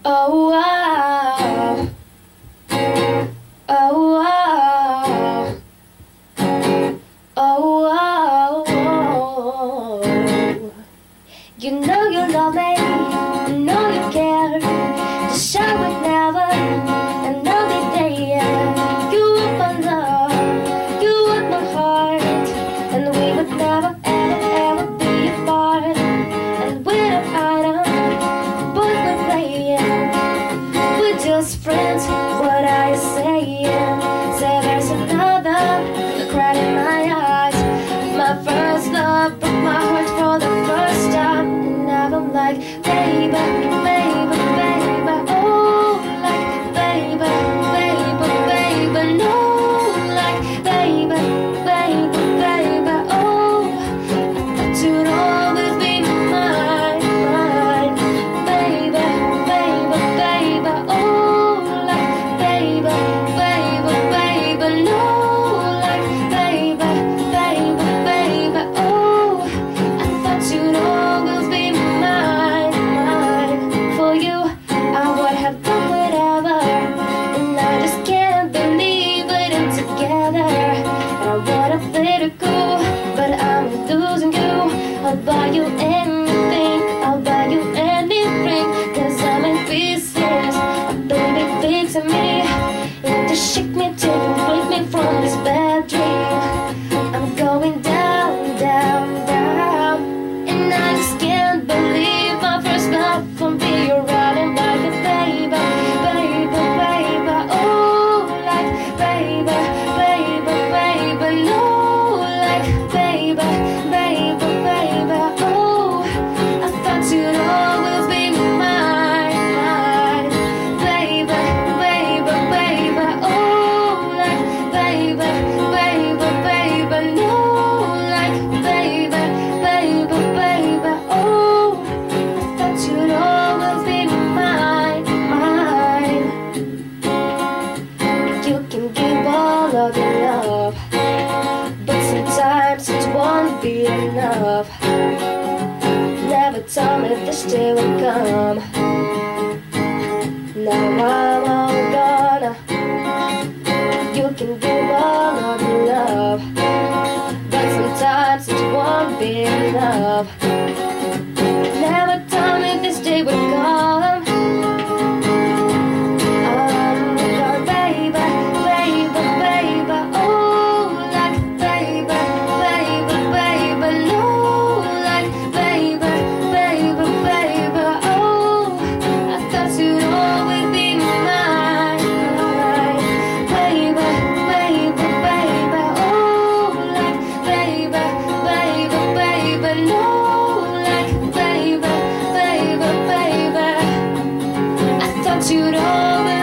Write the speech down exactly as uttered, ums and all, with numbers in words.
Oh, wow. Oh, wow. Oh, wow. You know you love me, you know you care. Just show it never, and no day. You want my love, you want my heart, and we would never, ever, ever be apart. And we're item, boys we're playing, we're just friends. What are you saying? Say there's another cry in my eyes. My first love broke my heart for the first time, and now I'm like, baby, baby, baby, oh, like, baby, baby, baby, no, like, baby, baby, baby, oh, I thought you'd always be mine, mine, baby, baby, baby, oh, like, baby, baby, baby, no, like, baby, baby, baby, oh, I thought you'd always be mine, mine. For you, I would have done whatever, and I just can't believe it in together. And I wanna let it go, but I'm losing you. I'll buy you anything, I'll buy you anything, cause I'm in pieces. Baby, fix me, and just shake me till you break me from this bad dream. I'm going down, down, down, and I just can't believe my first love from be around and like a baby, baby, baby, oh, like, baby, baby, baby, no, like, baby, baby, baby, oh, I thought you'd always be mine, mine, baby, baby, baby, oh, like, baby, baby, baby, no, like, baby, baby, baby, oh, I thought you'd always be mine, mine. You can give all of your love, but sometimes it won't be enough. Never told me this day would come. Now I'm all gonna. You can give all of your love, but sometimes it won't be enough. Never told me this day would come. I'm your baby, baby, baby, oh, like, baby, baby, baby, no, like, baby, baby, baby, oh, I thought you'd always be mine, mine, baby, baby, baby, oh, like, baby, baby, baby, no, like, baby, baby, baby, I thought you'd always